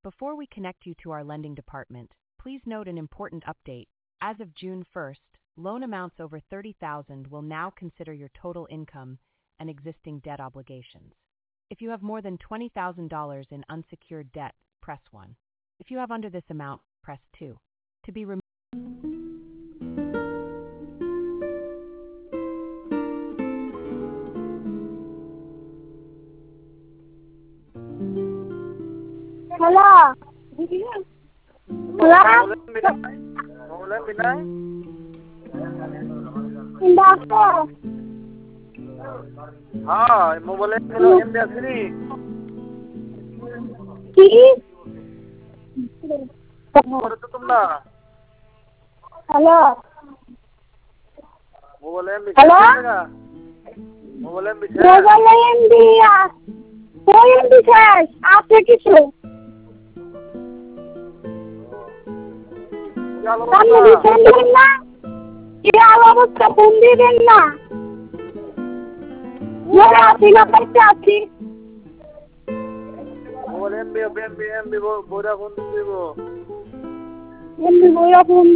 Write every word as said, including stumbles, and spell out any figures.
Before we connect you to our lending department, please note an important update. As of June first, loan amounts over thirty thousand dollars will now consider your total income and existing debt obligations. If you have more than twenty thousand dollars in unsecured debt, press one. If you have under this amount, press two. To be removed. Hello. Hello. Maulan Pinang. Hindi ako. हाँ mobile में लो M बेसरी Ki? और तो तुम ना Hello. Mobile में Hello? Mobile में Mobile hindi ah. So hindi sir. After kisu. क्या लो Kami disendin na. Iyawa sa pundi din na. Wala pinapagtaki. Mobile में एम बी एम बी वो बोरा कौन सी वो Hindi mo yung